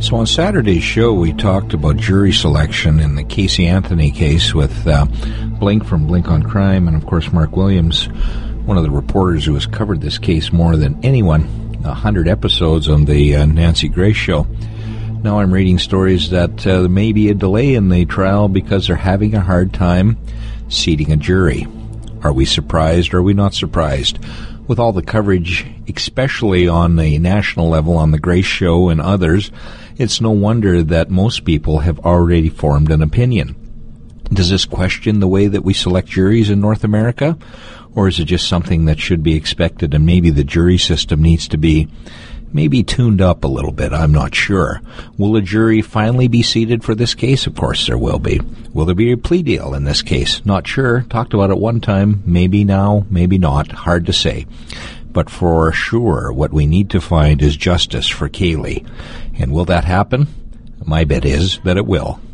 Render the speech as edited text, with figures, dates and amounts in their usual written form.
So on Saturday's show, we talked about jury selection in the Casey Anthony case with Blink from Blink on Crime, and of course Mark Williams, one of the reporters who has covered this case more than anyone, 100 episodes on the Nancy Grace Show. Now I'm reading stories that there may be a delay in the trial because they're having a hard time seating a jury. Are we surprised or are we not surprised? With all the coverage, especially on the national level on the Grace Show and others, it's no wonder that most people have already formed an opinion. Does this question the way that we select juries in North America? Or is it just something that should be expected and maybe the jury system needs to be maybe tuned up a little bit? I'm not sure. Will a jury finally be seated for this case? Of course there will be. Will there be a plea deal in this case? Not sure. Talked about it one time. Maybe now, maybe not. Hard to say. But for sure, what we need to find is justice for Kaylee. And will that happen? My bet is that it will.